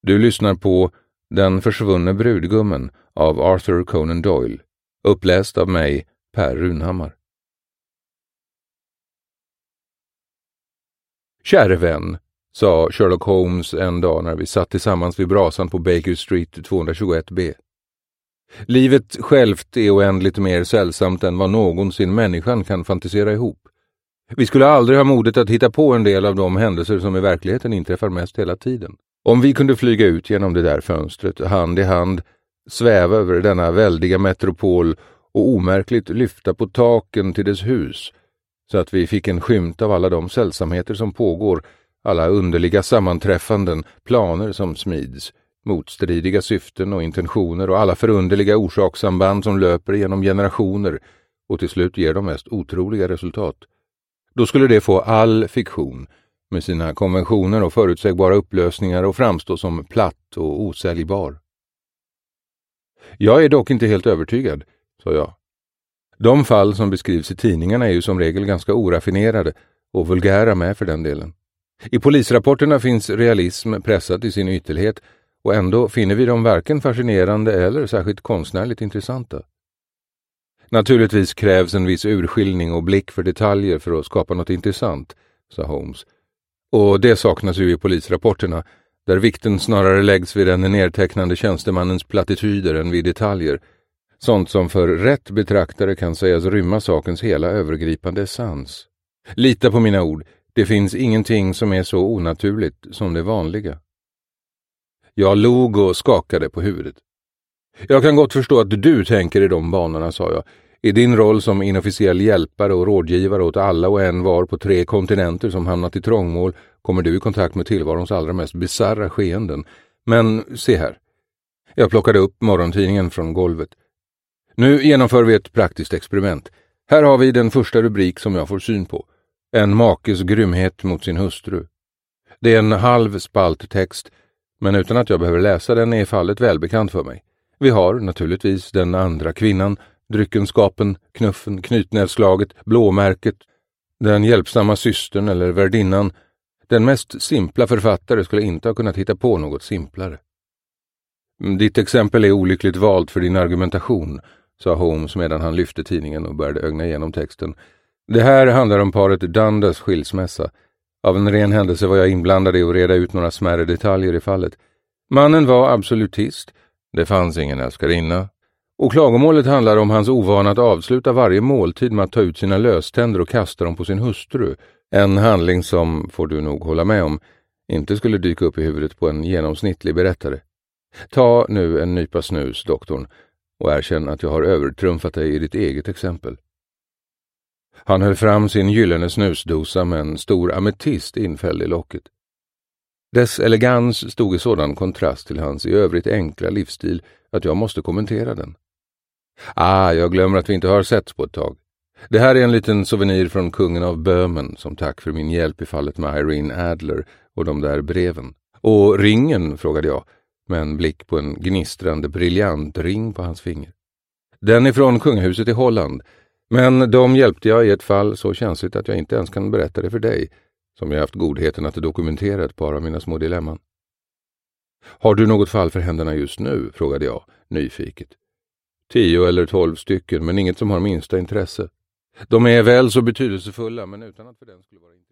Du lyssnar på Den försvunne brudgummen av Arthur Conan Doyle, uppläst av mig, Per Runhammar. Käre vän, sa Sherlock Holmes en dag när vi satt tillsammans vid brasan på Baker Street 221B. Livet självt är oändligt mer sällsamt än vad någonsin människan kan fantisera ihop. Vi skulle aldrig ha modet att hitta på en del av de händelser som i verkligheten inträffar mest hela tiden. Om vi kunde flyga ut genom det där fönstret, hand i hand, sväva över denna väldiga metropol och omärkligt lyfta på taken till dess hus, så att vi fick en skymt av alla de sällsamheter som pågår, alla underliga sammanträffanden, planer som smids, motstridiga syften och intentioner och alla förunderliga orsakssamband som löper genom generationer och till slut ger de mest otroliga resultat. Då skulle det få all fiktion med sina konventioner och förutsägbara upplösningar och framstå som platt och osäljbar. Jag är dock inte helt övertygad, sa jag. De fall som beskrivs i tidningarna är ju som regel ganska oraffinerade och vulgära med för den delen. I polisrapporterna finns realism pressad i sin ytterlighet och ändå finner vi dem varken fascinerande eller särskilt konstnärligt intressanta. Naturligtvis krävs en viss urskiljning och blick för detaljer för att skapa något intressant, sa Holmes. Och det saknas ju i polisrapporterna, där vikten snarare läggs vid den nedtecknande tjänstemannens plattityder än vid detaljer. Sånt som för rätt betraktare kan sägas rymma sakens hela övergripande essens. Lita på mina ord, det finns ingenting som är så onaturligt som det vanliga. Jag log och skakade på huvudet. Jag kan gott förstå att du tänker i de banorna, sa jag. I din roll som inofficiell hjälpare och rådgivare åt alla och en var på 3 kontinenter som hamnat i trångmål kommer du i kontakt med tillvarons allra mest bizarra skeenden. Men se här. Jag plockade upp morgontidningen från golvet. Nu genomför vi ett praktiskt experiment. Här har vi den första rubrik som jag får syn på. En makes grymhet mot sin hustru. Det är en halv spalttext, men utan att jag behöver läsa den är fallet välbekant för mig. Vi har naturligtvis den andra kvinnan, dryckenskapen, knuffen, knytnävslaget, blåmärket, den hjälpsamma systern eller värdinnan. Den mest simpla författare skulle inte ha kunnat hitta på något simplare. Ditt exempel är olyckligt valt för din argumentation, sa Holmes medan han lyfte tidningen och började ögna igenom texten. Det här handlar om paret Dundas skilsmässa. Av en ren händelse var jag inblandad i att reda ut några smärre detaljer i fallet. Mannen var absolutist. Det fanns ingen älskarinna. Och klagomålet handlar om hans ovana att avsluta varje måltid med att ta ut sina löständer och kasta dem på sin hustru. En handling som, får du nog hålla med om, inte skulle dyka upp i huvudet på en genomsnittlig berättare. Ta nu en nypa snus, doktorn, och erkänn att jag har övertrumfat dig i ditt eget exempel. Han höll fram sin gyllene snusdosa med en stor ametist infälld i locket. Dess elegans stod i sådan kontrast till hans i övrigt enkla livsstil att jag måste kommentera den. Jag glömmer att vi inte har setts på ett tag. Det här är en liten souvenir från kungen av Böhmen som tack för min hjälp i fallet med Irene Adler och de där breven. Och ringen, frågade jag, med en blick på en gnistrande briljant ring på hans finger. Den är från kungahuset i Holland, men de hjälpte jag i ett fall så känsligt att jag inte ens kan berätta det för dig, som jag haft godheten att dokumentera ett par av mina små dilemman. Har du något fall för händerna just nu, frågade jag, nyfiket. 10 eller 12 stycken, men inget som har minsta intresse. De är väl så betydelsefulla, men utan att för den skulle vara